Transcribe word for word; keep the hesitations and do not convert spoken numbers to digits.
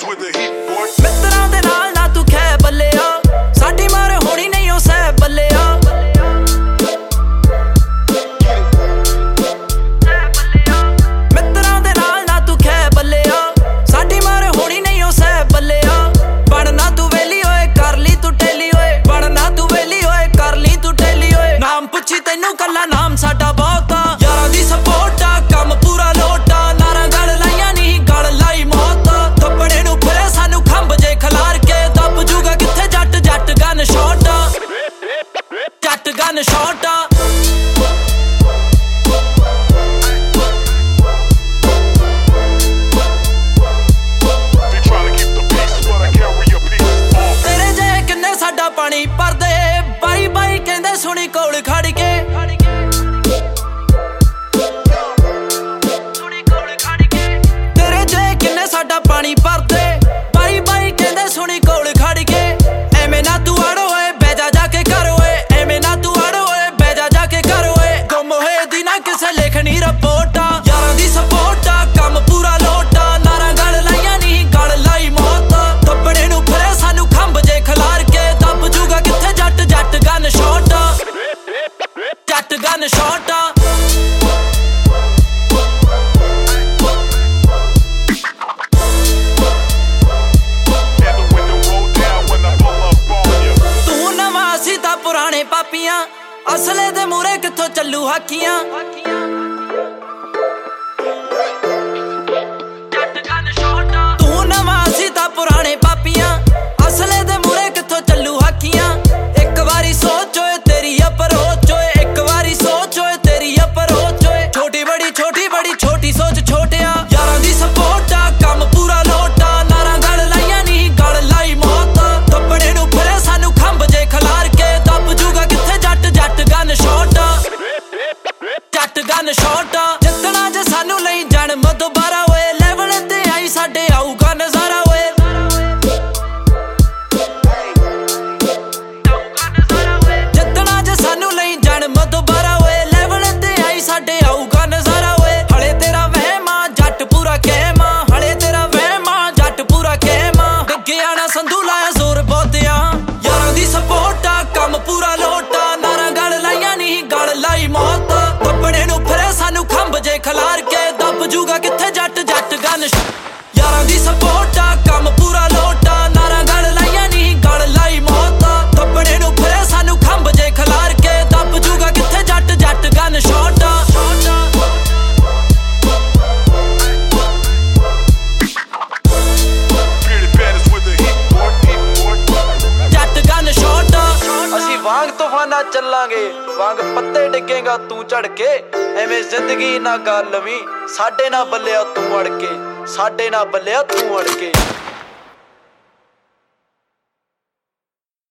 with the heat, boy. ਮਿੱਤਰਾਂ ਦੇ ਨਾਲ ਨਾ ਤੂੰ ਖੈ ਬੱਲਿਆ, ਸਾਡੀ ਮਾਰ ਹੋਣੀ ਨਹੀਂ ਉਹ ਸਹਿ ਬੱਲਿਆ। ਮਿੱਤਰਾਂ ਦੇ ਨਾਲ ਨਾ ਤੂੰ ਖੈ ਬੱਲਿਆ, ਸਾਡੀ ਮਾਰ ਹੋਣੀ ਨਹੀਂ ਉਹ ਸਹਿ ਬੱਲਿਆ। ਬਣਨਾ ਤੂੰ ਵੇਲੀ ਓਏ ਕਰ ਲਈ ਤੂੰ ਟੇਲੀ ਓਏ, ਬਣਨਾ ਤੂੰ ਵੇਲੀ ਓਏ ਕਰ ਲਈ ਤੂੰ ਟੇਲੀ ਓਏ। ਨਾਮ ਪੁੱਛੀ ਤੈਨੂੰ ਕੱਲਾ ਨਾਮ ਸਾਡਾ ਬਹੁਤਾ, ਯਾਰਾਂ ਦੀ ਸਪੋਰਟ ਆ ਕੰਮ ਪੂਰਾ ਲੋਟਾ। ਨਾਰਾਂ ਗਲ ਲਾਈਆਂ ਨਹੀਂ ਗਲ ਲਾਈ ਮੌਤ, ਥੱਪੜੇ ਨੂੰ ਫਿਰੇ ਸਾਨੂੰ ਖੰਭ ਜੇ ਖਲਾਰ ਕੇ। ਦੱਬ ਜੂਗਾ ਕਿੱਥੇ Jatt Jatt gun shot, Jatt gun shot. ਤੇਰੇ ਜੇ ਕਿੰਨੇ ਸਾਡਾ ਪਾਣੀ ਭਰਦੇ, ਬਾਈ ਬਾਈ ਕਹਿੰਦੇ ਸੁਣੀ ਕੋਲ ਖੜ ਕੇ। ਤੇਰੇ ਜੇ ਕਿੰਨੇ ਸਾਡਾ ਪਾਣੀ ਭਰਦੇ, ਬਾਈ ਬਾਈ ਕਹਿੰਦੇ ਸੁਣੀ ਕੋਲ ਖੜ ਕੇ। ਐਵੇਂ ਨਾ ਤੂੰ ਅੜ ਓਏ ਬਹਿ ਜਾ ਜਾ ਕੇ ਕਰ ਓਏ, ਐਵੇਂ ਨਾ ਤੂੰ ਅੜ ਓਏ ਬਹਿ ਜਾ ਜਾ ਕੇ ਕਰ ਓਏ। ਗੁੰਮ ਹੋਏ ਦੀ ਨਾ ਕਿਸੇ ਲਿਖਣੀ ਰਿਪੋਰਟ ਆ, ਯਾਰਾਂ ਦੀ ਸਪੋਰਟ ਆ ਕੰਮ ਪੂਰਾ ਲੋਟਾ। ਨਾਰਾਂ ਗਲ ਲਾਈਆਂ ਨਹੀਂ ਗਲ ਲਾਈ ਮੌਤ, ਥੱਪੜੇ ਨੂੰ ਫਿਰੇ ਸਾਨੂੰ ਖੰਭ ਜੇ ਖਲਾਰ ਕੇ। ਦੱਬ ਜੂਗਾ ਕਿੱਥੇ Jatt Jatt gun shot, Jatt gun shot. ਤੂੰ ਨਵਾਂ ਅਸੀਂ ਤਾਂ ਪੁਰਾਣੇ ਪਾਪੀਆਂ, ਅਸਲੇ ਦੇ ਮੂਹਰੇ ਕਿੱਥੋਂ ਚੱਲੂ ਹਾਕੀਆਂ। ਤੂੰ ਨਵਾਂ ਅਸੀਂ ਤਾਂ ਪੁਰਾਣੇ ਪਾਪੀਆਂ, ਅਸਲੇ ਦੇ ਮੂਹਰੇ ਕਿੱਥੋਂ ਚੱਲੂ ਹਾਕੀਆਂ। ਇੱਕ ਵਾਰੀ ਸੋਚ ਓਏ ਤੇਰੀ ਅਪਰੋਚ ਓਏ, ਇੱਕ ਵਾਰੀ ਸੋਚ ਓਏ ਤੇਰੀ ਅਪਰੋਚ ਓਏ। ਛੋਟੀ ਬੜੀ ਛੋਟੀ ਬੜੀ ਛੋਟੀ ਸੋਚ ਛੋਟਿਆ, ਯਾਰਾਂ ਦੀ ਸਪੋਰਟ ਆ ਕੰਮ ਪੂਰਾ ਲੋਟਾ। ਨਾਰਾਂ ਗਲ ਲਾਈਆਂ ਨਹੀਂ ਗਲ ਲਾਈ ਮੌਤ, ਥੱਪੜੇ ਨੂੰ ਫਿਰੇ ਸਾਨੂੰ ਖੰਭ ਜੇ ਖਲਾਰ ਕੇ। ਦੱਬ ਜੂਗਾ ਕਿੱਥੇ Jatt Jatt gun shot, Jatt gun shot. ਜਿੱਤਣਾ ਜੇ ਸਾਨੂੰ ਲਈ ਜਨਮ ਦੁਬਾਰਾ ਓਏ, ਲੈਵਲ ਤੇ ਆਈ ਸਾਡੇ ਆਊਗਾ ਨਜ਼ਾਰਾ ਓਏ। ਜਿੱਤਣਾ ਜੇ ਸਾਨੂੰ ਲਈ ਜਨਮ ਦੁਬਾਰਾ ਓਏ, ਲੈਵਲ ਤੇ ਆਈ ਸਾਡੇ ਆਊਗਾ ਨਜ਼ਾਰਾ ਓਏ। ਹਲੇ ਤੇਰਾ ਵਹਿਮਾ ਜੱਟ ਪੂਰਾ ਕਹਿਮਾ, ਹਲੇ ਤੇਰਾ ਵਹਿਮਾ ਜੱਟ ਪੂਰਾ ਕਹਿਮਾ। ਗੱਗਿਆ ਨਾ ਸੰਧੂ ਲਾਇਆ ਜ਼ੋਰ ਬਹੁਤਿਆਂ, ਯਾਰਾਂ ਦੀ ਸਪੋਰਟ ਆ ਕੰਮ ਪੂਰਾ ਲੋਟਾ। ਨਾਰਾਂ ਗਲ ਲਾਈਆਂ ਨਹੀਂ ਗਲ ਲਾਈ ਮੌਤ, ਥੱਪੜੇ ਨੂੰ ਫਿਰੇ ਸਾਨੂੰ ਖੰਭ ਜੇ ਖਲਾਰ ਕੇ। ਦੱਬ ਜੂਗਾ ਕਿੱਥੇ ਜੱਟ ਜੱਟ ਗਨ, ਯਾਰਾਂ ਦੀ ਸਪੋਰਟ ਆ ਕੰਮ ਪੂਰਾ ਲੋਟਾ। ਨਾਰਾਂ ਗਲ ਲਾਈਆਂ ਨਹੀਂ ਗਲ ਲਾਈ ਮੌਤ, ਥੱਪੜੇ ਨੂੰ ਫਿਰੇ ਸਾਨੂੰ ਖੰਭ ਜੇ ਖਲਾਰ ਕੇ। ਦੱਬ ਜੂਗਾ ਕਿੱਥੇ Jatt Jatt gun shot, Jatt gun shot. ਅਸੀਂ ਵਾਂਗ ਤੂਫਾਨਾਂ ਚੱਲਾਂਗੇ, ਵਾਂਗ ਪੱਤੇ ਡਿੱਗੇਗਾ ਤੂੰ ਝੜ ਕੇ। ਐਵੇਂ ਜ਼ਿੰਦਗੀ ਨਾ ਗੱਲ ਲਵੀਂ, ਸਾਡੇ ਨਾਲ ਬੱਲਿਆ ਤੂੰ ਅੜ ਕੇ, ਸਾਡੇ ਨਾਲ ਬੱਲਿਆ ਤੂੰ ਅੜ ਕੇ।